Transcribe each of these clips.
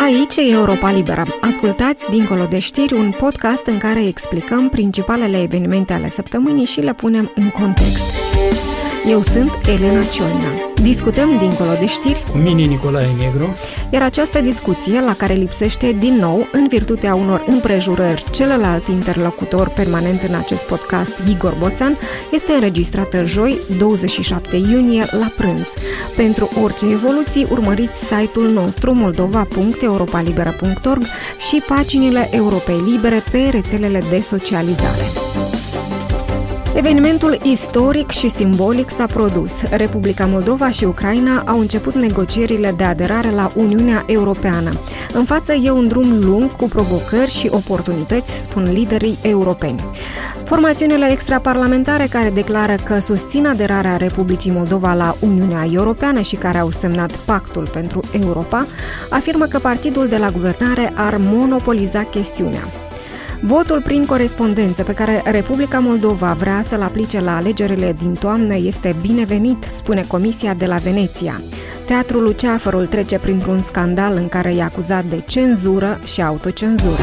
Aici e Europa Liberă. Ascultați Dincolo de știri, un podcast în care explicăm principalele evenimente ale săptămânii și le punem în context. Eu sunt Elena Cioina. Discutăm Dincolo de știri cu mine Nicolae Negru. Iar această discuție, la care lipsește din nou, în virtutea unor împrejurări, celălalt interlocutor permanent în acest podcast, Igor Boțan, este înregistrată joi, 27 iunie, la prânz. Pentru orice evoluții, urmăriți site-ul nostru moldova.europalibera.org și paginile Europei Libere pe rețelele de socializare. Evenimentul istoric și simbolic s-a produs. Republica Moldova și Ucraina au început negocierile de aderare la Uniunea Europeană. În față e un drum lung cu provocări și oportunități, spun liderii europeni. Formațiunile extraparlamentare care declară că susțin aderarea Republicii Moldova la Uniunea Europeană și care au semnat Pactul pentru Europa, afirmă că partidul de la guvernare ar monopoliza chestiunea. Votul prin corespondență pe care Republica Moldova vrea să-l aplice la alegerile din toamnă este binevenit, spune Comisia de la Veneția. Teatrul Luceafărul trece printr-un scandal în care e acuzat de cenzură și autocenzură.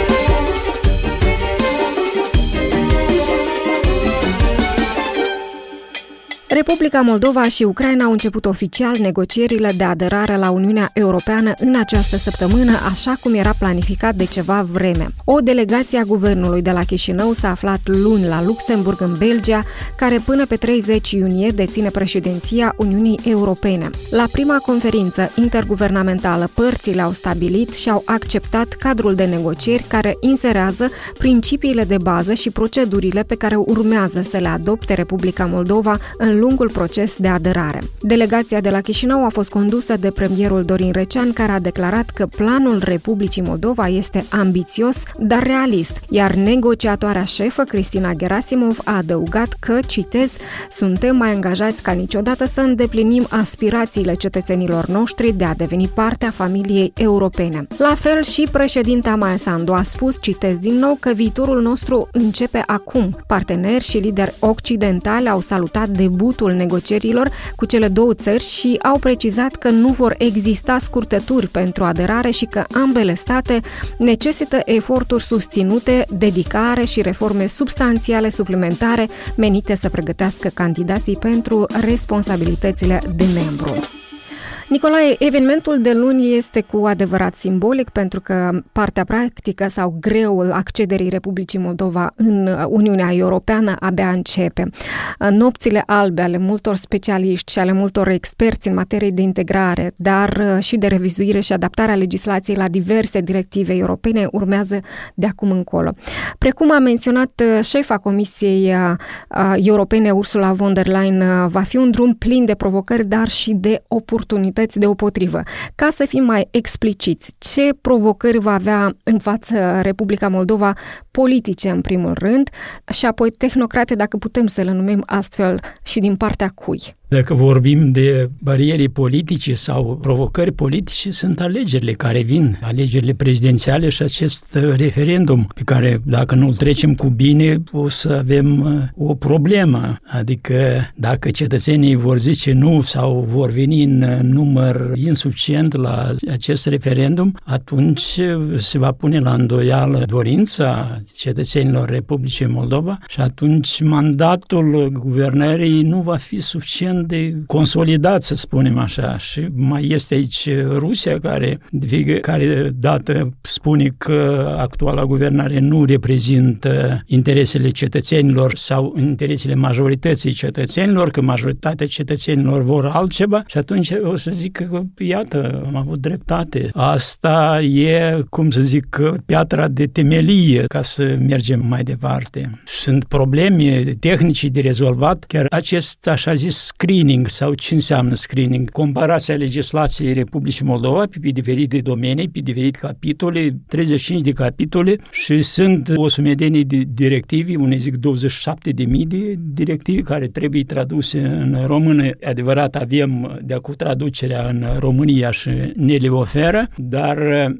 Republica Moldova și Ucraina au început oficial negocierile de aderare la Uniunea Europeană în această săptămână, așa cum era planificat de ceva vreme. O delegație a guvernului de la Chișinău s-a aflat luni la Luxemburg, în Belgia, care până pe 30 iunie deține președinția Uniunii Europene. La prima conferință interguvernamentală, părțile au stabilit și au acceptat cadrul de negocieri care inserează principiile de bază și procedurile pe care urmează să le adopte Republica Moldova în lungul proces de aderare. Delegația de la Chișinău a fost condusă de premierul Dorin Recean, care a declarat că planul Republicii Moldova este ambițios, dar realist, iar negociatoarea șefă, Cristina Gerasimov, a adăugat că, citez, suntem mai angajați ca niciodată să îndeplinim aspirațiile cetățenilor noștri de a deveni parte a familiei europene. La fel și președinta Maia Sandu a spus, citez din nou, că viitorul nostru începe acum. Parteneri și lideri occidentali au salutat debutul negocierilor cu cele două țări și au precizat că nu vor exista scurtături pentru aderare și că ambele state necesită eforturi susținute, dedicare și reforme substanțiale suplimentare menite să pregătească candidații pentru responsabilitățile de membru. Nicolae, evenimentul de luni este cu adevărat simbolic pentru că partea practică sau greul accederii Republicii Moldova în Uniunea Europeană abia începe. Nopțile albe ale multor specialiști și ale multor experți în materie de integrare, dar și de revizuire și adaptarea legislației la diverse directive europene urmează de acum încolo. Precum a menționat șefa Comisiei Europene Ursula von der Leyen, va fi un drum plin de provocări, dar și de oportunități deopotrivă. Ca să fim mai expliciți, ce provocări va avea în față Republica Moldova, politice în primul rând și apoi tehnocrate, dacă putem să le numim astfel, și din partea cui? Dacă vorbim de bariere politice sau provocări politice, sunt alegerile care vin, alegerile prezidențiale și acest referendum pe care, dacă nu-l trecem cu bine, o să avem o problemă. Adică dacă cetățenii vor zice nu sau vor veni în număr insuficient la acest referendum, atunci se va pune la îndoială dorința cetățenilor Republicii Moldova și atunci mandatul guvernării nu va fi suficient de consolidat, să spunem așa. Și mai este aici Rusia, care de fiecare dată spune că actuala guvernare nu reprezintă interesele cetățenilor sau interesele majorității cetățenilor, că majoritatea cetățenilor vor altceva și atunci o să zic că, iată, am avut dreptate. Asta e, cum să zic, piatra de temelie ca să mergem mai departe. Sunt probleme tehnice de rezolvat, chiar acest așa zis screening, sau ce înseamnă screening? Comparația legislației Republicii Moldova pe diferite domenii, pe diferite capitole, 35 de capitole și sunt o sumedenie de directive, unei zic 27.000 de directive care trebuie traduse în română. Adevărat, avem de acum traducerea în România și ne le oferă, dar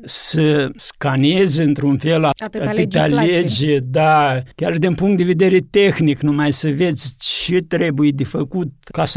să scaneze într-un fel atâta lege, da, chiar din punct de vedere tehnic, numai să vezi ce trebuie de făcut ca să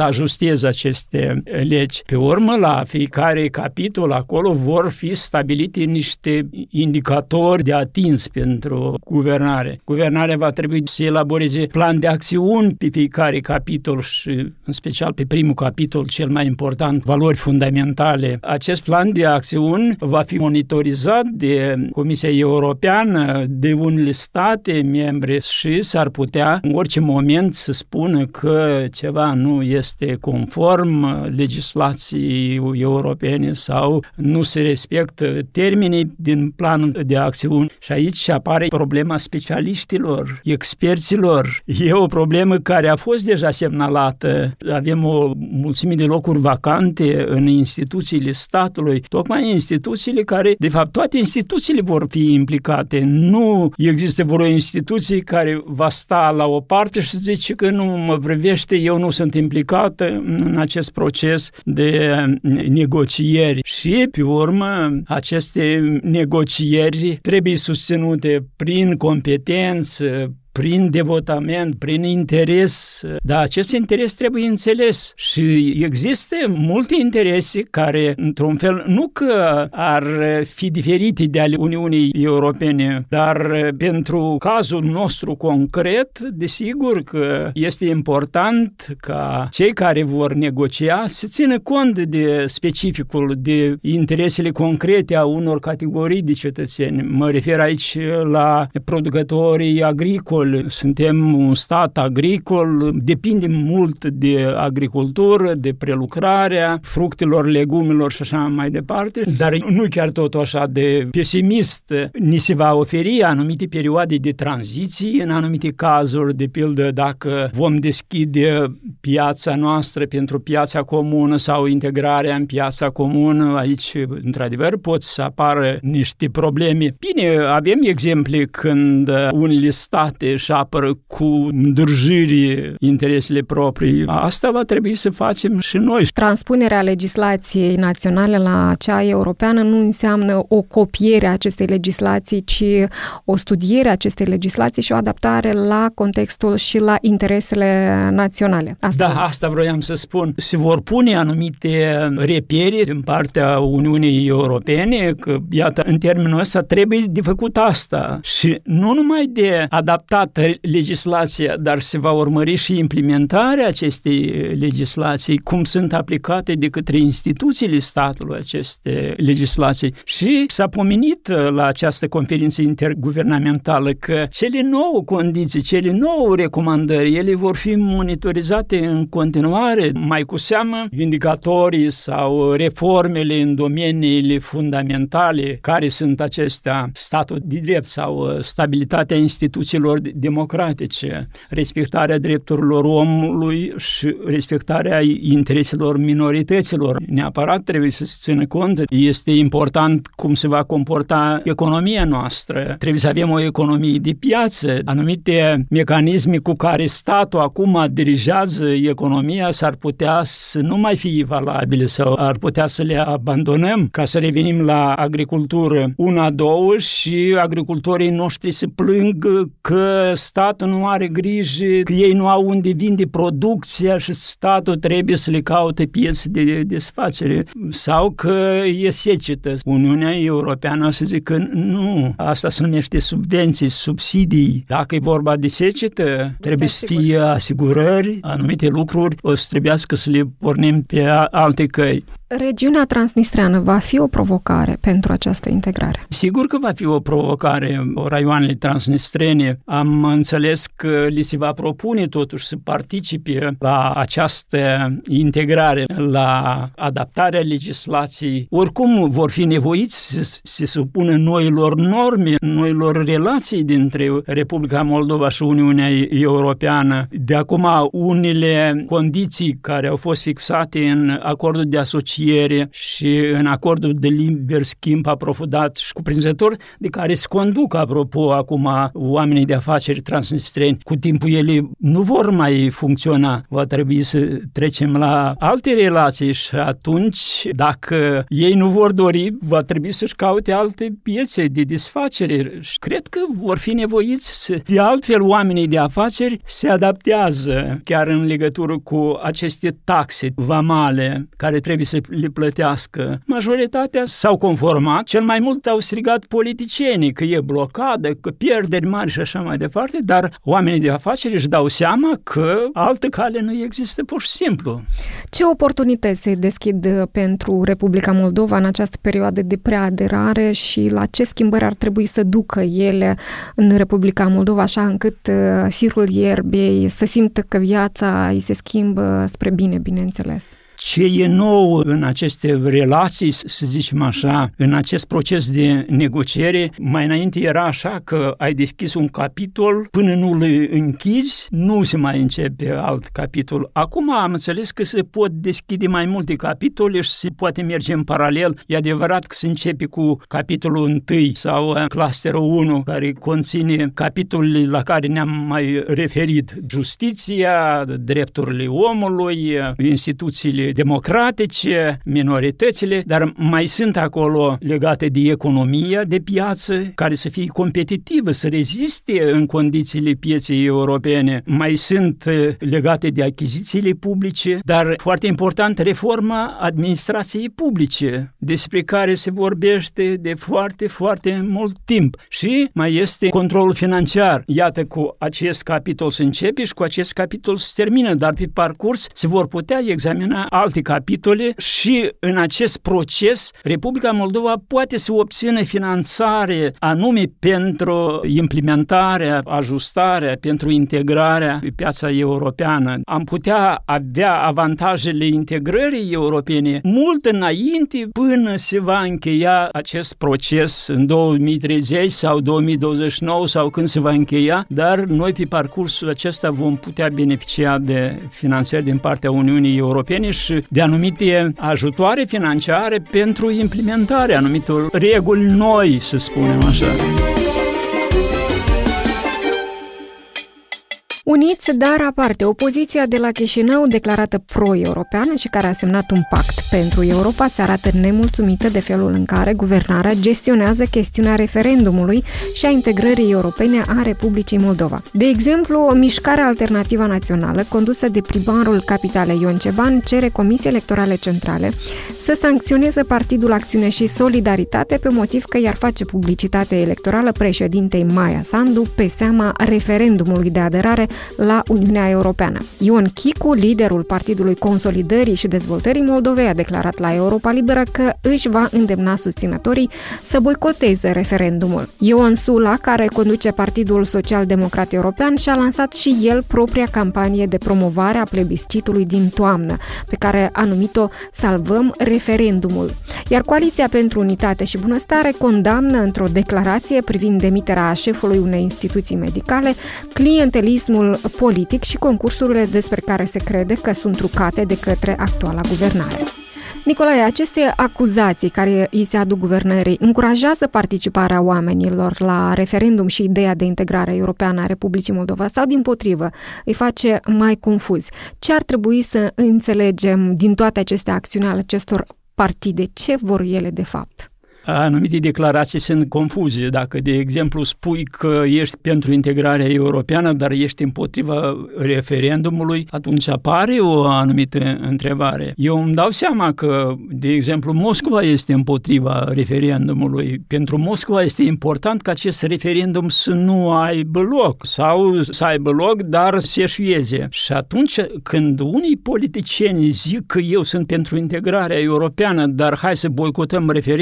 ajusteze aceste legi. Pe urmă, la fiecare capitol acolo vor fi stabilite niște indicatori de atins pentru guvernare. Guvernarea va trebui să elaboreze plan de acțiuni pe fiecare capitol și în special pe primul capitol, cel mai important, valori fundamentale. Acest plan de acțiuni va fi monitorizat de Comisia Europeană, de unele state membre și s-ar putea în orice moment să spună că ceva nu este conform legislației europene sau nu se respectă termenii din planul de acțiuni. Și aici apare problema specialiștilor, experților. E o problemă care a fost deja semnalată. Avem o mulțime de locuri vacante în instituțiile statului, tocmai instituțiile care, de fapt, toate instituțiile vor fi implicate. Nu există vreo instituție care va sta la o parte și zice că nu mă privește, eu nu sunt implicată în acest proces de negocieri. Și, pe urmă, aceste negocieri trebuie susținute prin competență, prin devotament, prin interes, dar acest interes trebuie înțeles și există multe interese care, într-un fel, nu că ar fi diferite de ale Uniunii Europene, dar pentru cazul nostru concret, desigur că este important ca cei care vor negocia să țină cont de specificul, de interesele concrete a unor categorii de cetățeni. Mă refer aici la producătorii agricoli. Suntem un stat agricol, depindem mult de agricultură, de prelucrarea fructelor, legumelor și așa mai departe, dar nu chiar tot așa de pesimist. Ni se va oferi anumite perioade de tranziție în anumite cazuri, de pildă dacă vom deschide piața noastră pentru piața comună sau integrarea în piața comună, aici, într-adevăr, pot să apară niște probleme. Bine, avem exemple când unele state își apără cu îndrăjire interesele proprii. Asta va trebui să facem și noi. Transpunerea legislației naționale la cea europeană nu înseamnă o copiere a acestei legislații, ci o studiere a acestei legislații și o adaptare la contextul și la interesele naționale. Asta vroiam să spun. Se vor pune anumite repere din partea Uniunii Europene, că, iată, în termenul ăsta trebuie de făcut asta. Și nu numai de adaptat legislația, dar se va urmări și implementarea acestei legislații, cum sunt aplicate de către instituțiile statului aceste legislații. Și s-a pomenit la această conferință interguvernamentală că cele 9 condiții, cele 9 recomandări, ele vor fi monitorizate în continuare, mai cu seamă indicatorii sau reformele în domeniile fundamentale, care sunt acestea, statul de drept sau stabilitatea instituțiilor democratice, respectarea drepturilor omului și respectarea intereselor minorităților. Neapărat trebuie să se țină cont. Este important cum se va comporta economia noastră. Trebuie să avem o economie de piață. Anumite mecanisme cu care statul acum dirigează economia s-ar putea să nu mai fie valabile sau ar putea să le abandonăm ca să revenim la agricultură. 1-2 și agricultorii noștri se plâng că statul nu are grijă, că ei nu au unde vinde producția și statul trebuie să le caute piețe de desfacere sau că e secetă. Uniunea Europeană să zică că nu, asta se numește subvenții, subsidii. Dacă e vorba de secetă, trebuie să fie asigurări, anumite lucruri o să trebuiască să le pornim pe alte căi. Regiunea transnistreană va fi o provocare pentru această integrare? Sigur că va fi o provocare. Raioanele transnistrene, am înțeles că li se va propune totuși să participe la această integrare, la adaptarea legislației. Oricum vor fi nevoiți să se supună noilor norme, noilor relații dintre Republica Moldova și Uniunea Europeană. De acum, unele condiții care au fost fixate în acordul de asociere negociere și în acordul de liber schimb aprofundat și cuprinzător, de care se conduc, apropo, acum oamenii de afaceri transnistreni. Cu timpul ele nu vor mai funcționa. Va trebui să trecem la alte relații și atunci, dacă ei nu vor dori, va trebui să-și caute alte piețe de desfacere. Și cred că vor fi nevoiți să... De altfel, oamenii de afaceri se adaptează chiar în legătură cu aceste taxe vamale care trebuie să le plătească. Majoritatea s-au conformat, cel mai mult au strigat politicienii că e blocadă, că pierderi mari și așa mai departe, dar oamenii de afaceri își dau seama că altă cale nu există pur și simplu. Ce oportunități se deschid pentru Republica Moldova în această perioadă de preaderare și la ce schimbări ar trebui să ducă ele în Republica Moldova, așa încât firul ierbei să simtă că viața îi se schimbă spre bine, bineînțeles? Ce e nou în aceste relații, să zicem așa, în acest proces de negociere, mai înainte era așa că ai deschis un capitol, până nu îl închizi, nu se mai începe alt capitol. Acum am înțeles că se pot deschide mai multe capitole și se poate merge în paralel. E adevărat că se începe cu capitolul 1 sau clusterul 1, care conține capitolele la care ne-am mai referit. Justiția, drepturile omului, instituțiile democratice, minoritățile, dar mai sunt acolo legate de economia de piață, care să fie competitivă, să reziste în condițiile pieței europene. Mai sunt legate de achizițiile publice, dar foarte important, reforma administrației publice, despre care se vorbește de foarte, foarte mult timp. Și mai este controlul financiar. Iată, cu acest capitol se începe și cu acest capitol se termină, dar pe parcurs se vor putea examina alte capitole și în acest proces Republica Moldova poate să obțină finanțare anume pentru implementarea, ajustarea, pentru integrarea pe piața europeană. Am putea avea avantajele integrării europene mult înainte până se va încheia acest proces în 2030 sau 2029 sau când se va încheia, dar noi pe parcursul acesta vom putea beneficia de finanțări din partea Uniunii Europene și de anumite ajutoare financiare pentru implementarea anumitor reguli noi, să spunem așa. Uniți, dar aparte, opoziția de la Chișinău, declarată pro-europeană și care a semnat un pact pentru Europa, se arată nemulțumită de felul în care guvernarea gestionează chestiunea referendumului și a integrării europene a Republicii Moldova. De exemplu, Mișcarea Alternativă Națională, condusă de primarul capitalei Ion Ceban, cere Comisiei Electorale Centrale să sancționeze Partidul Acțiune și Solidaritate pe motiv că i-ar face publicitate electorală președintei Maia Sandu pe seama referendumului de aderare la Uniunea Europeană. Ion Chicu, liderul Partidului Consolidării și Dezvoltării Moldovei, a declarat la Europa Liberă că își va îndemna susținătorii să boicoteze referendumul. Ion Sula, care conduce Partidul Social-Democrat European, și-a lansat și el propria campanie de promovare a plebiscitului din toamnă, pe care a numit-o Salvăm referendumul. Iar Coaliția pentru Unitate și Bunăstare condamnă într-o declarație privind demiterea șefului unei instituții medicale clientelismul politic și concursurile despre care se crede că sunt trucate de către actuala guvernare. Nicolae, aceste acuzații care îi se aduc guvernării încurajează participarea oamenilor la referendum și ideea de integrare europeană a Republicii Moldova sau, dimpotrivă, îi face mai confuzi? Ce ar trebui să înțelegem din toate aceste acțiuni ale acestor partide? Ce vor ele de fapt? Anumite declarații sunt confuze. Dacă, de exemplu, spui că ești pentru integrarea europeană, dar ești împotriva referendumului, atunci apare o anumită întrebare. Eu îmi dau seama că, de exemplu, Moscova este împotriva referendumului. Pentru Moscova este important ca acest referendum să nu aibă loc sau să aibă loc, dar să eșueze. Și atunci, când unii politicieni zic că eu sunt pentru integrarea europeană, dar hai să boicotăm referendumul,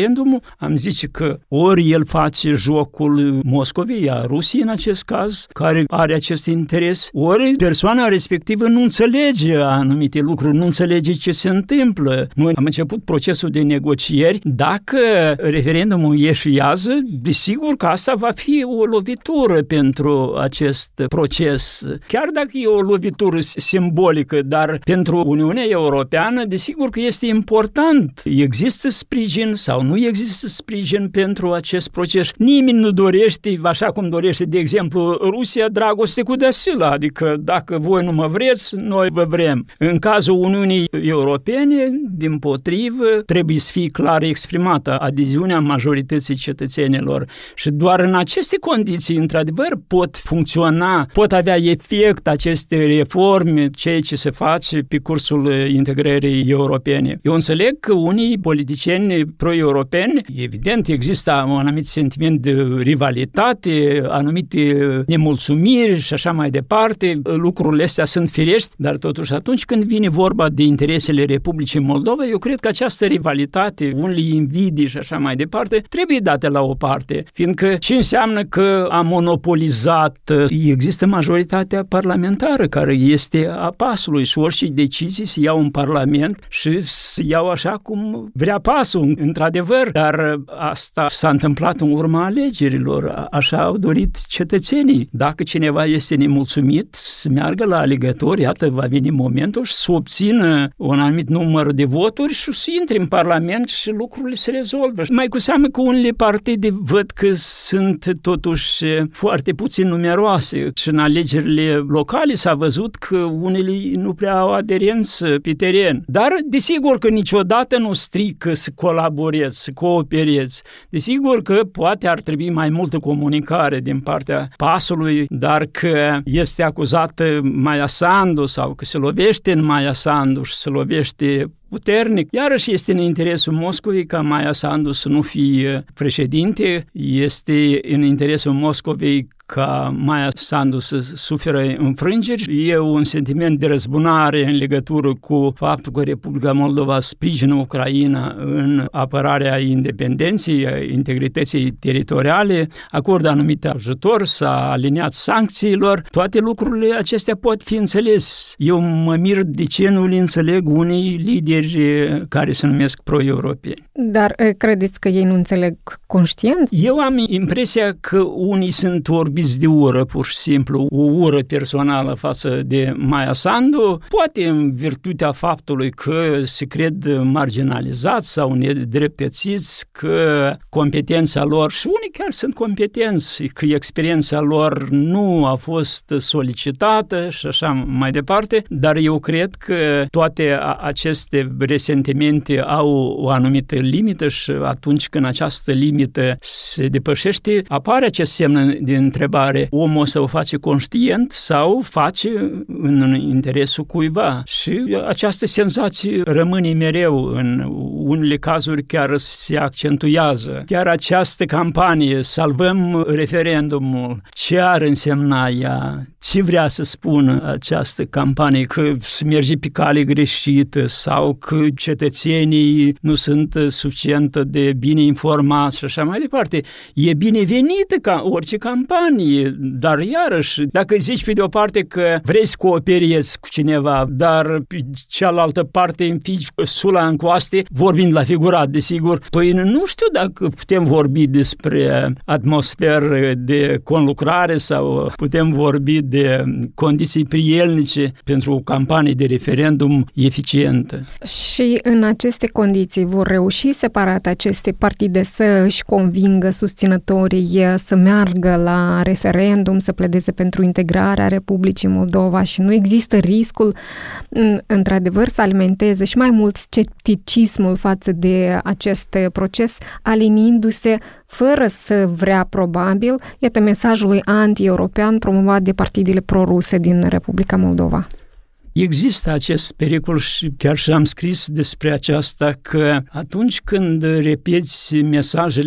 am zice că ori el face jocul Moscovei, a Rusiei în acest caz, care are acest interes, ori persoana respectivă nu înțelege anumite lucruri, nu înțelege ce se întâmplă. Noi am început procesul de negocieri. Dacă referendumul eșuează, desigur că asta va fi o lovitură pentru acest proces. Chiar dacă e o lovitură simbolică, dar pentru Uniunea Europeană, desigur că este important. Există sprijin sau nu există sprijin pentru acest proces. Nimeni nu dorește, așa cum dorește, de exemplu, Rusia, dragoste cu deasila, adică dacă voi nu mă vreți, noi vă vrem. În cazul Uniunii Europene, dimpotrivă, trebuie să fie clar exprimată adeziunea majorității cetățenilor și doar în aceste condiții, într-adevăr, pot funcționa, pot avea efect aceste reforme, ceea ce se face pe cursul integrării europene. Eu înțeleg că unii politicieni pro-europeni, evident, există un anumit sentiment de rivalitate, anumite nemulțumiri și așa mai departe, lucrurile astea sunt firești, dar totuși atunci când vine vorba de interesele Republicii Moldova, eu cred că această rivalitate, unele invidii și așa mai departe, trebuie date la o parte, fiindcă ce înseamnă că a monopolizat, există majoritatea parlamentară care este a pasului și orice decizii se iau în Parlament și se iau așa cum vrea pasul, într-adevăr, dar asta s-a întâmplat în urma alegerilor, așa au dorit cetățenii. Dacă cineva este nemulțumit, să meargă la alegători, iată, va veni momentul și să obțină un anumit număr de voturi și să intre în Parlament și lucrurile se rezolvă. Mai cu seamă că unele partide văd că sunt totuși foarte puțin numeroase și în alegerile locale s-a văzut că unele nu prea au aderență pe teren. Dar desigur că niciodată nu strică să colaborezi, să cooperezi. Desigur că poate ar trebui mai multă comunicare din partea pasului, dar că este acuzată Maia Sandu sau că se lovește în Maia Sandu și se lovește puternic. Iarăși este în interesul Moscovei ca Maia Sandu să nu fie președinte, este în interesul Moscovei ca Maia Sandu să suferă înfrângeri. E un sentiment de răzbunare în legătură cu faptul că Republica Moldova sprijină Ucraina în apărarea independenței, integrității teritoriale, acordă anumite ajutor, s-a aliniat sancțiilor. Toate lucrurile acestea pot fi înțeles. Eu mă mir de ce nu le înțeleg unii lideri care se numesc pro-europeni. Dar credeți că ei nu înțeleg conștient? Eu am impresia că unii sunt orbiți de ură, pur și simplu, o ură personală față de Maia Sandu, poate în virtutea faptului că se cred marginalizați sau nedreptățiți, că competența lor, și unii chiar sunt competenți, că experiența lor nu a fost solicitată și așa mai departe, dar eu cred că toate aceste resentimente au o anumită limită și atunci când această limită se depășește, apare acest semn de întrebare. Omul să o face conștient sau face în interesul cuiva? Și această senzație rămâne mereu, în unele cazuri chiar se accentuează. Chiar această campanie, salvăm referendumul, ce ar însemna ea? Ce vrea să spună această campanie? Că se merge pe cale greșită sau că cetățenii nu sunt suficient de bine informați și așa mai departe. E binevenită ca orice campanie, dar iarăși, dacă zici pe de o parte că vrei să cooperezi cu cineva, dar pe cealaltă parte înfici sula în coaste, vorbind la figurat, desigur, păi nu știu dacă putem vorbi despre atmosferă de conlucrare sau putem vorbi de condiții prielnice pentru o campanie de referendum eficientă. Și în aceste condiții vor reuși separat aceste partide să își convingă susținătorii să meargă la referendum, să pledeze pentru integrarea Republicii Moldova și nu există riscul, într-adevăr, să alimenteze și mai mult scepticismul față de acest proces, aliniindu-se fără să vrea probabil, iată mesajul anti-european promovat de partidele proruse din Republica Moldova. Există acest pericol și chiar și am scris despre aceasta că atunci când repeți mesajele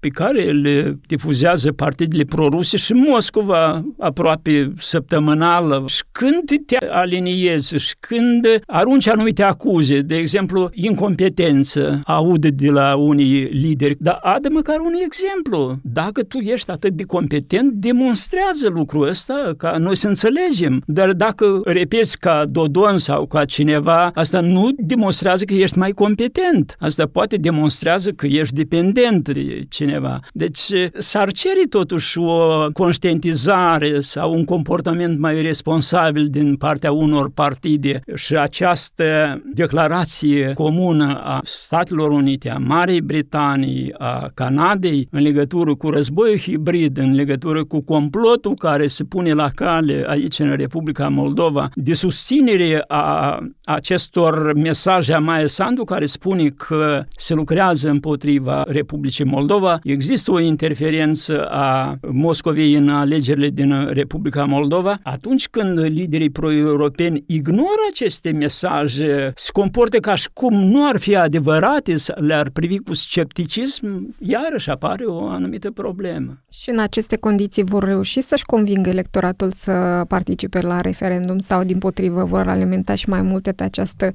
pe care le difuzează partidele proruse și Moscova aproape săptămânală. Și când te aliniezi și când arunci anumite acuze, de exemplu, incompetență, aude de la unii lideri, dar adă măcar un exemplu. Dacă tu ești atât de competent, demonstrează lucrul ăsta ca noi să înțelegem. Dar dacă repeți ca Dodon sau ca cineva, asta nu demonstrează că ești mai competent. Asta poate demonstrează că ești dependent de cineva. Deci s-ar cere totuși o conștientizare sau un comportament mai responsabil din partea unor partide și această declarație comună a Statelor Unite, a Marii Britanii, a Canadei în legătură cu războiul hibrid, în legătură cu complotul care se pune la cale aici în Republica Moldova, de susținere a acestor mesaje a Maia Sandu care spune că se lucrează împotriva Republicii Moldova. Există o interferență a Moscovei în alegerile din Republica Moldova. Atunci când liderii pro-europeni ignoră aceste mesaje, se comportă ca și cum nu ar fi adevărate, le-ar privi cu scepticism, iarăși apare o anumită problemă. Și în aceste condiții vor reuși să-și convingă electoratul să participe la referendum sau, dimpotrivă, vor alimenta și mai mult această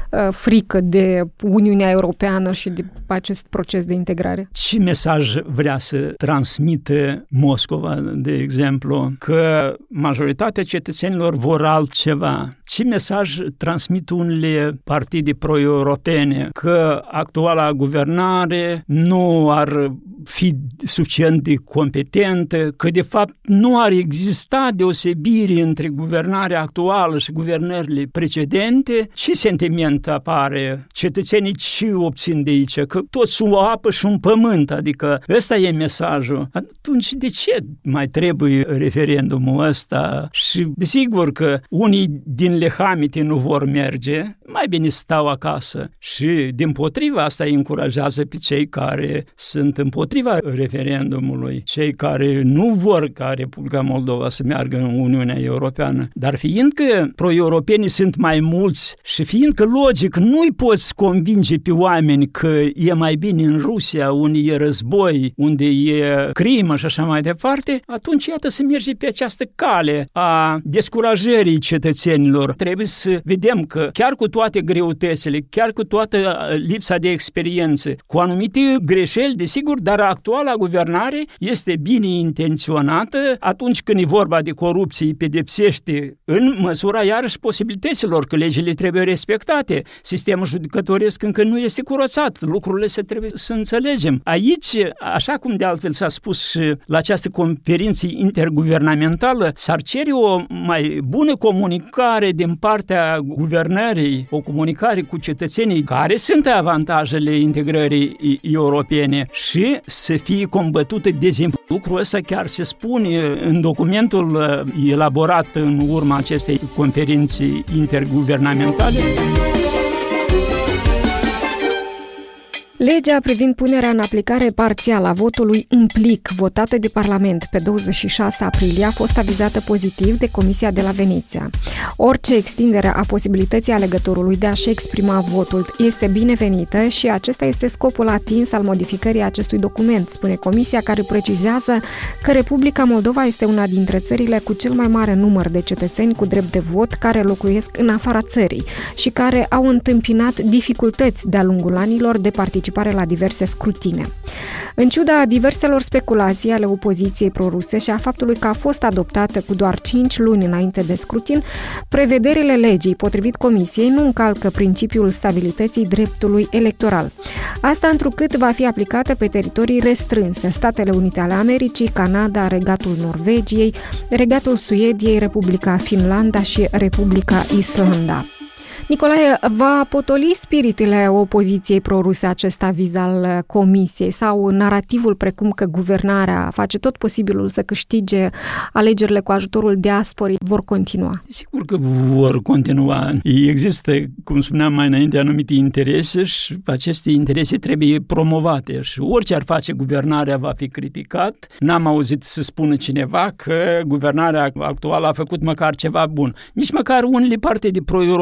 frică de Uniunea Europeană și de acest proces de integrare? Ce mesaj vrea să transmită Moscova, de exemplu? Că majoritatea cetățenilor vor altceva. Ce mesaj transmit unele partide pro-europene? Că actuala guvernare nu ar fi suficient de competentă, că de fapt nu ar exista deosebire între guvernarea actuală și guvernările precedente. Ce sentiment apare? Cetățenii ce obțin de aici? Că toți o apă și un pământ, adică ăsta e mesajul. Atunci de ce mai trebuie referendumul ăsta? Și desigur că unii din lehamite nu vor merge, mai bine stau acasă. Și dimpotrivă asta îi încurajează pe cei care sunt împotriva referendumului, cei care nu vor ca Republica Moldova să meargă în Uniunea Europeană. Dar fiindcă pro-europenii sunt mai mulți și fiindcă logic nu-i poți convinge pe oameni că e mai bine în Rusia, unde e război, unde e crimă și așa mai departe, atunci iată să merge pe această cale a descurajării cetățenilor. Trebuie să vedem că chiar cu toate greutățile, chiar cu toată lipsa de experiență, cu anumite greșeli, desigur, dar actuala guvernare este bine intenționată. Atunci când e vorba de corupție, îi pedepsește în măsura iarăși posibilităților, că legile trebuie respectate. Sistemul judecătoresc încă nu este curățat. Lucrurile se trebuie să înțelegem. Aici, așa cum de altfel s-a spus și la această conferință interguvernamentală, s-ar cere o mai bună comunicare din partea guvernării, o comunicare cu cetățenii care sunt avantajele integrării europene și să fie combătută dezinformarea. Lucrul ăsta chiar se spune în documentul elaborat în urma acestei conferințe interguvernamentale. Legea privind punerea în aplicare parțială a votului în plic, votată de Parlament pe 26 aprilie, a fost avizată pozitiv de Comisia de la Veneția. Orice extindere a posibilității alegătorului de a-și exprima votul este binevenită și acesta este scopul atins al modificării acestui document, spune Comisia, care precizează că Republica Moldova este una dintre țările cu cel mai mare număr de cetățeni cu drept de vot care locuiesc în afara țării și care au întâmpinat dificultăți de-a lungul anilor de participare la diverse scrutine. În ciuda diverselor speculații ale opoziției proruse și a faptului că a fost adoptată cu doar 5 luni înainte de scrutin, prevederile legii, potrivit Comisiei, nu încalcă principiul stabilității dreptului electoral. Asta întrucât va fi aplicată pe teritorii restrânse: Statele Unite ale Americii, Canada, Regatul Norvegiei, Regatul Suediei, Republica Finlanda și Republica Islanda. Nicolae, va potoli spiritele opoziției proruse acest aviz al Comisiei sau narativul precum că guvernarea face tot posibilul să câștige alegerile cu ajutorul diasporii vor continua? Sigur că vor continua. Există, cum spuneam mai înainte, anumite interese și aceste interese trebuie promovate și orice ar face guvernarea va fi criticat. N-am auzit să spună cineva că guvernarea actuală a făcut măcar ceva bun. Nici măcar unele partide pro-europene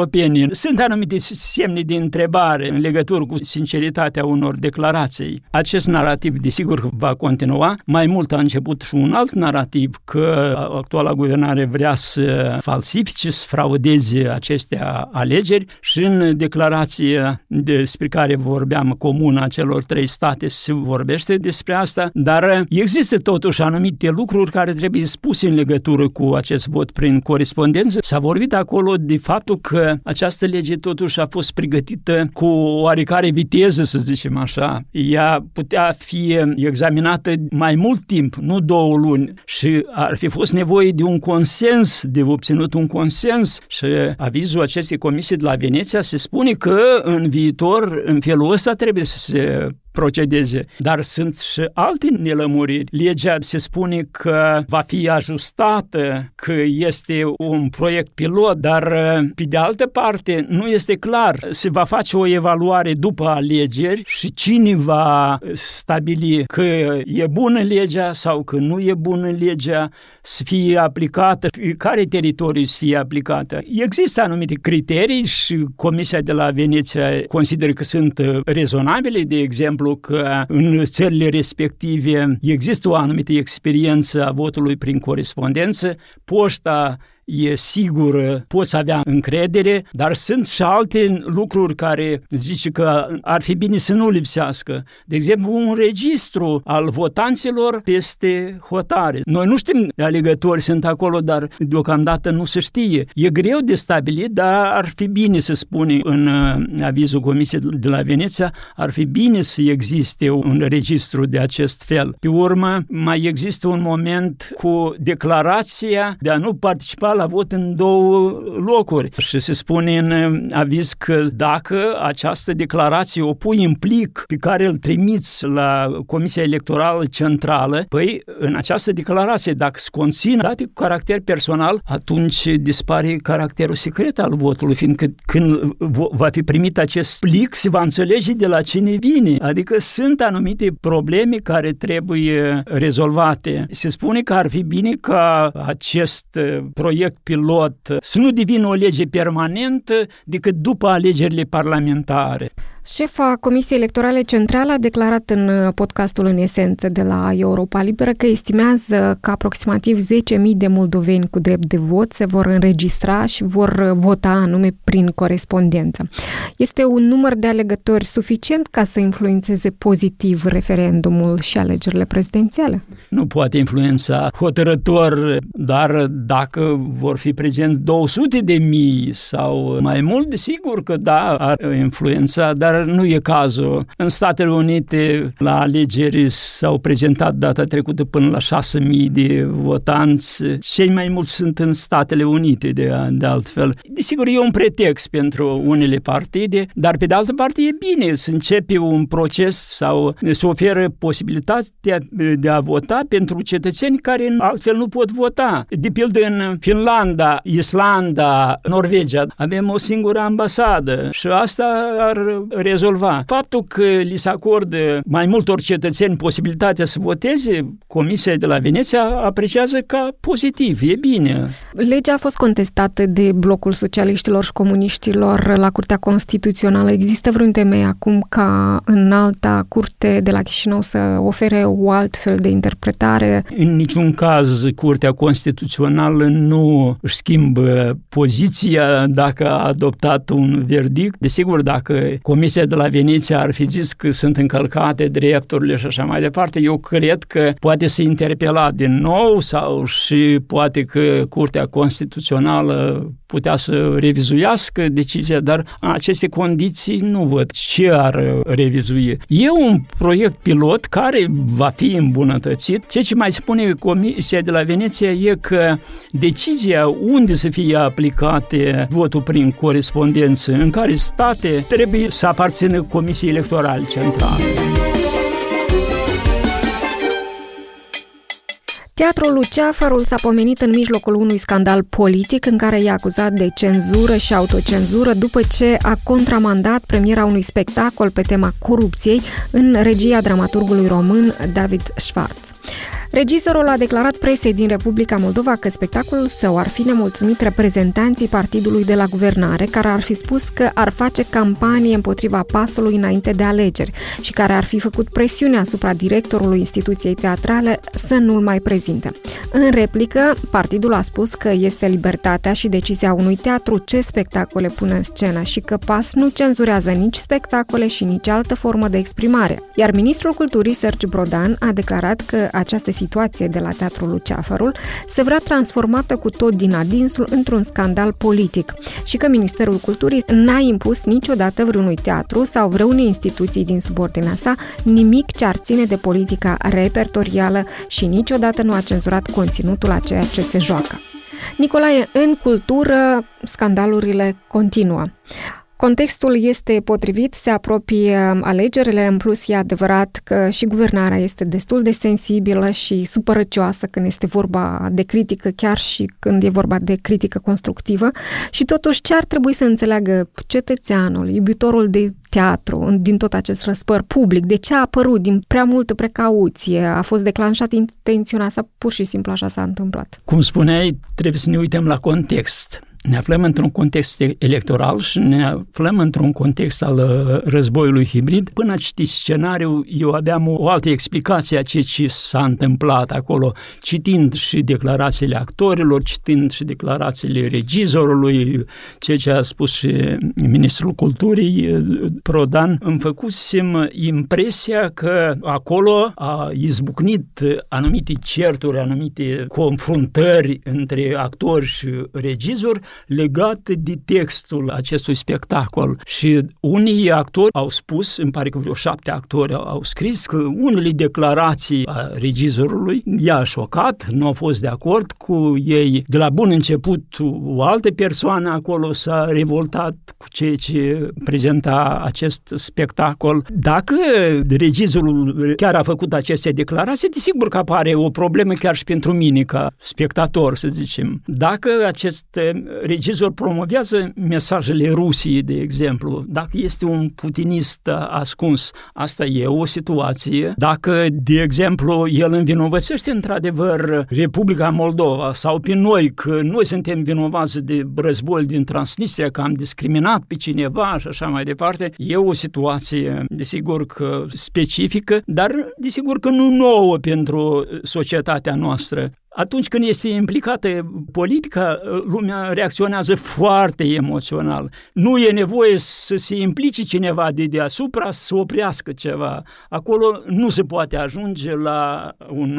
oamenii. Sunt anumite semne de întrebare în legătură cu sinceritatea unor declarații. Acest narativ, desigur, va continua. Mai mult a început și un alt narativ că actuala guvernare vrea să falsifice, să fraudeze aceste alegeri și în declarația despre care vorbeam comună a celor 3 state se vorbește despre asta, dar există totuși anumite lucruri care trebuie spuse în legătură cu acest vot prin corespondență. S-a vorbit acolo de faptul că această lege totuși a fost pregătită cu oarecare viteză, să zicem așa. Ea putea fi examinată mai mult timp, nu 2 luni, și ar fi fost nevoie de un consens, de obținut un consens, și avizul acestei comisii de la Veneția se spune că în viitor, în felul ăsta trebuie să se procedeze. Dar sunt și alte nelămuriri. Legea se spune că va fi ajustată, că este un proiect pilot, dar pe de altă parte nu este clar. Se va face o evaluare după alegeri și cine va stabili că e bună legea sau că nu e bună legea să fie aplicată, pe care teritoriu să fie aplicată. Există anumite criterii și Comisia de la Veneția consideră că sunt rezonabile, de exemplu, că în țările respective există o anumită experiență a votului prin corespondență, poșta e sigură, poți avea încredere, dar sunt și alte lucruri care zice că ar fi bine să nu lipsească. De exemplu, un registru al votanților peste hotare. Noi nu știm, alegători sunt acolo, dar deocamdată nu se știe. E greu de stabilit, dar ar fi bine să spune în avizul Comisiei de la Veneția, ar fi bine să existe un registru de acest fel. Pe urmă, mai există un moment cu declarația de a nu participa la vot în 2 locuri. Și se spune în aviz că dacă această declarație o pui în plic pe care îl trimiți la Comisia Electorală Centrală, păi în această declarație, dacă se conțin date cu caracter personal, atunci dispare caracterul secret al votului, fiindcă când va fi primit acest plic, se va înțelege de la cine vine. Adică sunt anumite probleme care trebuie rezolvate. Se spune că ar fi bine ca acest proiect pilot să nu devină o lege permanentă decât după alegerile parlamentare. Șefa Comisiei Electorale Centrale a declarat în podcastul În Esență de la Europa Liberă că estimează că aproximativ 10.000 de moldoveni cu drept de vot se vor înregistra și vor vota anume prin corespondență. Este un număr de alegători suficient ca să influențeze pozitiv referendumul și alegerile prezidențiale? Nu poate influența hotărător, dar dacă vor fi prezenți 200.000 sau mai mult, desigur că da, ar influența, dar nu e cazul. În Statele Unite, la alegeri s-au prezentat data trecută până la 6.000 de votanți. Cei mai mulți sunt în Statele Unite, de altfel. Desigur, e un pretext pentru unele partide, dar pe de altă parte e bine să începe un proces sau să oferă posibilitatea de a vota pentru cetățeni care altfel nu pot vota. De pildă, în Finlanda, Islanda, Norvegia, avem o singură ambasadă și asta ar rezolva. Faptul că li se acordă mai multor cetățeni posibilitatea să voteze, Comisia de la Veneția apreciază ca pozitiv, e bine. Legea a fost contestată de blocul socialiștilor și comuniștilor la Curtea Constituțională. Există vreun temei acum ca Înalta Curte de la Chișinău să ofere o altfel de interpretare? În niciun caz Curtea Constituțională nu își schimbă poziția dacă a adoptat un verdict. Desigur, dacă Comisia de la Veneția ar fi zis că sunt încălcate drepturile și așa mai departe, eu cred că poate să interpela din nou sau și poate că Curtea Constituțională putea să revizuiască decizia, dar în aceste condiții nu văd ce ar revizui. E un proiect pilot care va fi îmbunătățit. Ceea ce mai spune Comisia de la Veneția e că decizia unde să fie aplicate votul prin corespondență, în care state, trebuie să aparțină Comisiei Electorale Centrale. Teatrul Luceafărul s-a pomenit în mijlocul unui scandal politic în care i-a acuzat de cenzură și autocenzură după ce a contramandat premiera unui spectacol pe tema corupției în regia dramaturgului român David Schwartz. Regizorul a declarat presei din Republica Moldova că spectacolul său ar fi nemulțumit reprezentanții partidului de la guvernare, care ar fi spus că ar face campanie împotriva pasului înainte de alegeri și care ar fi făcut presiune asupra directorului instituției teatrale să nu-l mai prezinte. În replică, partidul a spus că este libertatea și decizia unui teatru ce spectacole pune în scenă și că PAS nu cenzurează nici spectacole și nici altă formă de exprimare. Iar ministrul culturii, Sergiu Brodan, a declarat că această situație de la Teatrul Luceafărul se vrea transformată cu tot din adinsul într-un scandal politic și că Ministerul Culturii n-a impus niciodată vreunui teatru sau vreunei instituții din subordinea sa nimic ce ar ține de politica repertorială și niciodată nu a cenzurat conținutul a ceea ce se joacă. Nicolae, în cultură, scandalurile continuă. Contextul este potrivit, se apropie alegerile, în plus e adevărat că și guvernarea este destul de sensibilă și supărăcioasă când este vorba de critică, chiar și când e vorba de critică constructivă. Și totuși, ce ar trebui să înțeleagă cetățeanul, iubitorul de teatru, din tot acest răspăr public? De ce a apărut? Din prea multă precauție? A fost declanșat intenționat sau pur și simplu așa s-a întâmplat? Cum spuneai, trebuie să ne uităm la context. Ne aflăm într-un context electoral și ne aflăm într-un context al războiului hibrid. Până a citi scenariul, eu aveam o altă explicație a ceea ce s-a întâmplat acolo, citind și declarațiile actorilor, citind și declarațiile regizorului, ceea ce a spus și ministrul culturii, Prodan. Îmi făcusem impresia că acolo a izbucnit anumite certuri, anumite confruntări între actori și regizori, legate de textul acestui spectacol. Și unii actori au spus, îmi pare că vreo 7 actori au scris, că unele declarații a regizorului i-a șocat, nu au fost de acord cu ei. De la bun început, o altă persoană acolo s-a revoltat cu ceea ce prezenta acest spectacol. Dacă regizorul chiar a făcut aceste declarații, desigur că apare o problemă chiar și pentru mine, ca spectator, să zicem. Dacă acest regizor promovează mesajele Rusiei, de exemplu, dacă este un putinist ascuns, asta e o situație. Dacă, de exemplu, el învinovățește într-adevăr Republica Moldova sau pe noi, că noi suntem vinovați de războiul din Transnistria, că am discriminat pe cineva și așa mai departe, e o situație, desigur că specifică, dar desigur că nu nouă pentru societatea noastră. Atunci când este implicată politica, lumea reacționează foarte emoțional. Nu e nevoie să se implice cineva de deasupra să oprească ceva. Acolo nu se poate ajunge la un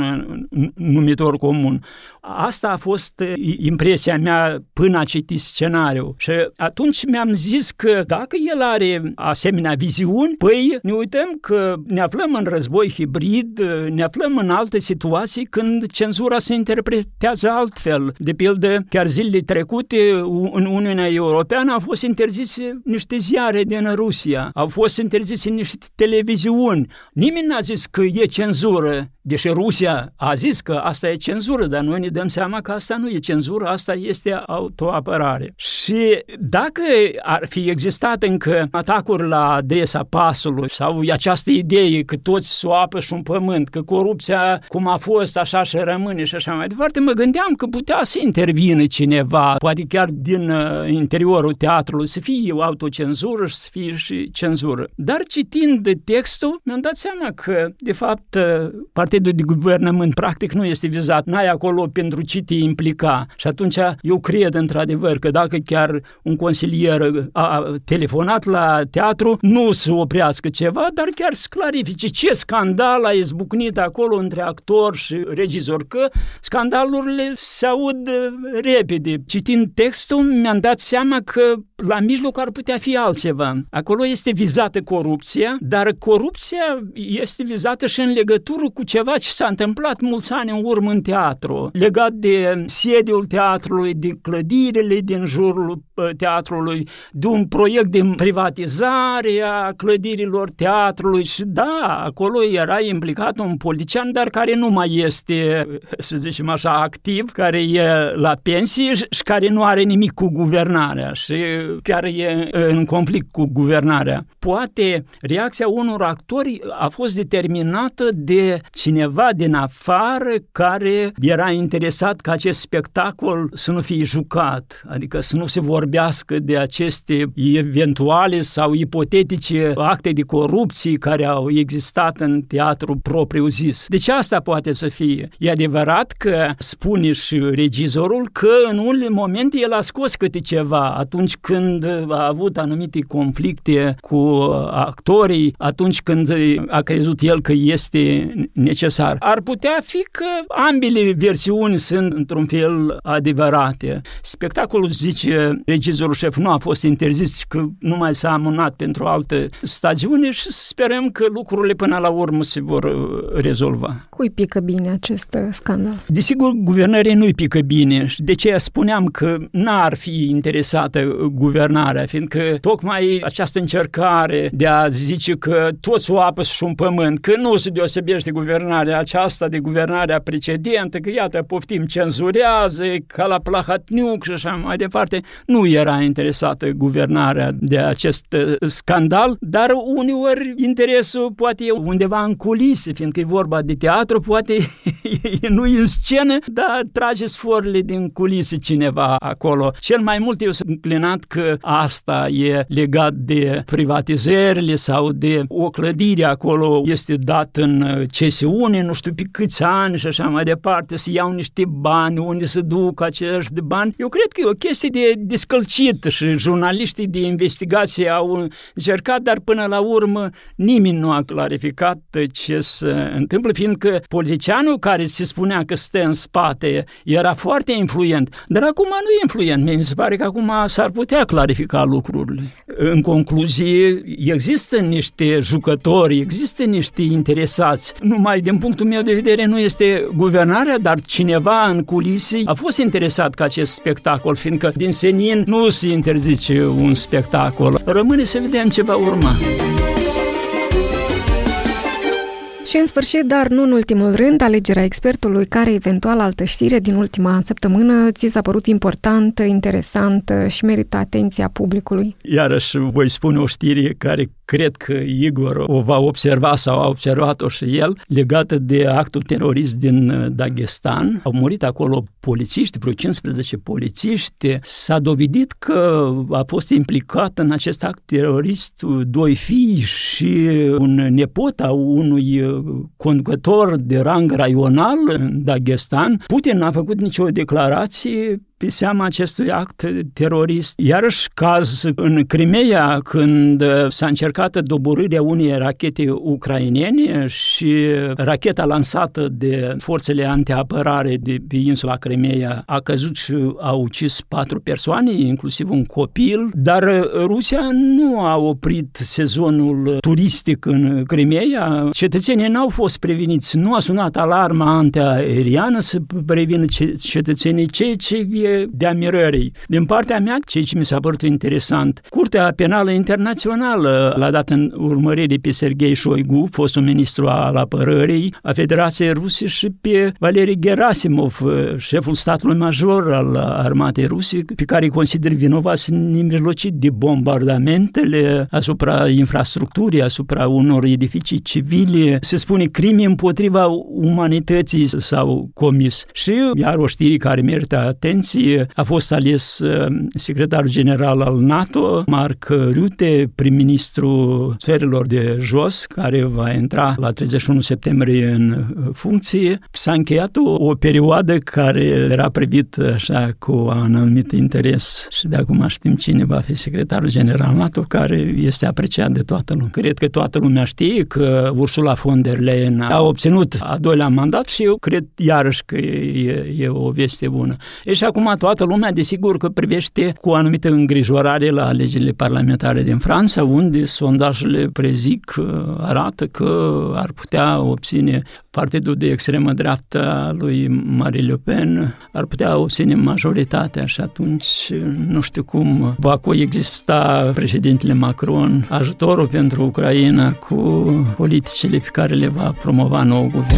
numitor comun. Asta a fost impresia mea până a citit scenariul. Și atunci mi-am zis că dacă el are asemenea viziuni, păi ne uităm că ne aflăm în război hibrid, ne aflăm în alte situații când cenzura se interpretează altfel. De pildă, chiar zilele trecute, în Uniunea Europeană au fost interzise niște ziare din Rusia, au fost interzise niște televiziuni. Nimeni n-a zis că e cenzură, deși Rusia a zis că asta e cenzură, dar noi ne dăm seama că asta nu e cenzură, asta este autoapărare. Și dacă ar fi existat încă atacuri la adresa pasului sau această idee că toți soapă și un pământ, că corupția cum a fost așa și rămâne și așa mai departe, mă gândeam că putea să intervină cineva, poate chiar din interiorul teatrului, să fie autocenzură și să fie și cenzură. Dar citind textul, mi-am dat seama că, de fapt, partidul de guvernământ practic nu este vizat, n-ai acolo pentru ce te implica. Și atunci eu cred într-adevăr că dacă chiar un consilier a telefonat la teatru, nu să oprească ceva, dar chiar să clarifice ce scandal a izbucnit acolo între actor și regizor, că scandalurile se aud repede. Citind textul, mi-am dat seama că la mijloc ar putea fi altceva. Acolo este vizată corupția, dar corupția este vizată și în legătură cu ceva ce s-a întâmplat mulți ani în urmă în teatru, legat de sediul teatrului, de clădirile din jurul teatrului, de un proiect de privatizare a clădirilor teatrului și da, acolo era implicat un politician, dar care nu mai este, să zicem așa, activ, care e la pensie și care nu are nimic cu guvernarea și chiar e în conflict cu guvernarea. Poate reacția unor actori a fost determinată de cineva din afară care era interesat ca acest spectacol să nu fie jucat, adică să nu se vorbească de aceste eventuale sau ipotetice acte de corupție care au existat în teatru propriu-zis. Deci asta poate să fie. E adevărat că spune și regizorul că în unele momente el a scos câte ceva atunci când a avut anumite conflicte cu actorii, atunci când a crezut el că este necesar. Ar putea fi că ambele versiuni sunt într-un fel adevărate. Spectacolul, zice regizorul șef, nu a fost interzis, că nu mai s-a amânat pentru altă stagiune și sperăm că lucrurile până la urmă se vor rezolva. Cui pică bine acest scandal? Desigur, guvernării nu-i pică bine și de ce spuneam că n-ar fi interesată guvernarea, fiindcă tocmai această încercare de a zice că toți o apă și un pământ, că nu se deosebește guvernarea aceasta de guvernarea precedentă, că iată, poftim, cenzurează, ca la Plahatniuc și așa mai departe, nu era interesată guvernarea de acest scandal, dar uneori interesul poate e undeva în culise, fiindcă e vorba de teatru, poate nu e în scenă, dar trage sforile din culise cineva acolo. Cel mai mult eu sunt înclinat că asta e legat de privatizările sau de o clădire acolo este dat în cesiune, nu știu pe câți ani și așa mai departe, să iau niște bani, unde se duc acești de bani. Eu cred că e o chestie de descălcit și jurnaliștii de investigație au încercat, dar până la urmă nimeni nu a clarificat ce se întâmplă, fiindcă politicianul care se spunea că stă în spate era foarte influent, dar acum nu e influent. Mi se pare că acum s-ar putea clarifica lucrurile. În concluzie, există niște jucători, există niște interesați. Numai din punctul meu de vedere nu este guvernarea, dar cineva în culise a fost interesat ca acest spectacol, fiindcă din senin nu se interzice un spectacol. Rămâne să vedem ce va urma. Și în sfârșit, dar nu în ultimul rând, alegerea expertului care eventual altă știre din ultima săptămână ți s-a părut importantă, interesantă și merită atenția publicului. Iarăși voi spune o știre care cred că Igor o va observa sau a observat-o și el, legată de actul terorist din Dagestan. Au murit acolo polițiști, vreo 15 polițiști. S-a dovedit că a fost implicat în acest act terorist 2 fii și un nepot a unui conducător de rang raional în Dagestan. Putin n-a făcut nicio declarație pe seama acestui act terorist. Iarăși caz în Crimea, când s-a încercat doborârea unei rachete ucrainene și racheta lansată de forțele antiapărare de pe insula Crimea a căzut și a ucis 4 persoane, inclusiv un copil, dar Rusia nu a oprit sezonul turistic în Crimea. Cetățenii n-au fost preveniți, nu a sunat alarma antiaeriană să prevină cetățenii, ceea ce e de amirării. Din partea mea, ceea ce mi s-a părut interesant, Curtea Penală Internațională l-a dat în urmărire pe Sergei Shoigu, fostul ministru al apărării a Federației Ruse, și pe Valery Gerasimov, șeful statului major al armatei ruse, pe care îi consider vinovați nemijlocit de bombardamentele asupra infrastructurii, asupra unor edificii civile. Se spune crime împotriva umanității s-au comis. Și iar o știre care merită atenție, a fost ales secretarul general al NATO, Mark Rutte, prim-ministru țărilor de jos, care va intra la 31 septembrie în funcție. S-a încheiat o perioadă care era privită așa cu un anumit interes și de acum știm cine va fi secretarul general NATO, care este apreciat de toată lumea. Cred că toată lumea știe că Ursula von der Leyen a obținut a 2-lea mandat și eu cred iarăși că e o veste bună. Și acum acum toată lumea, desigur că privește cu o anumită îngrijorare la alegerile parlamentare din Franța, unde sondajele prezic, arată că ar putea obține partidul de extremă dreaptă a lui Marine Le Pen, ar putea obține majoritatea și atunci nu știu cum va coexista președintele Macron ajutorul pentru Ucraina cu politicile pe care le va promova nou guvern.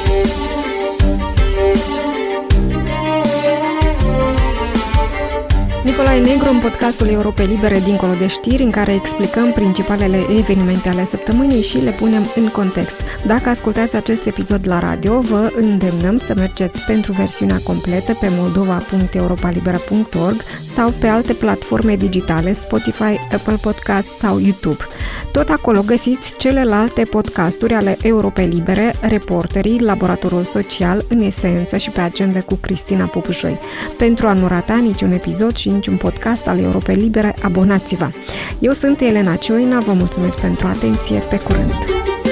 Nicolae Negru în podcastul Europe Libere Dincolo de știri, în care explicăm principalele evenimente ale săptămânii și le punem în context. Dacă ascultați acest episod la radio, vă îndemnăm să mergeți pentru versiunea completă pe moldova.europalibera.org sau pe alte platforme digitale, Spotify, Apple Podcast sau YouTube. Tot acolo găsiți celelalte podcasturi ale Europe Libere, Reporterii, Laboratorul Social, În esență și Pe agenda cu Cristina Popușoi. Pentru a nu rata niciun episod și niciun podcast al Europei Libere, abonați-vă! Eu sunt Elena Cioina, vă mulțumesc pentru atenție, pe curând!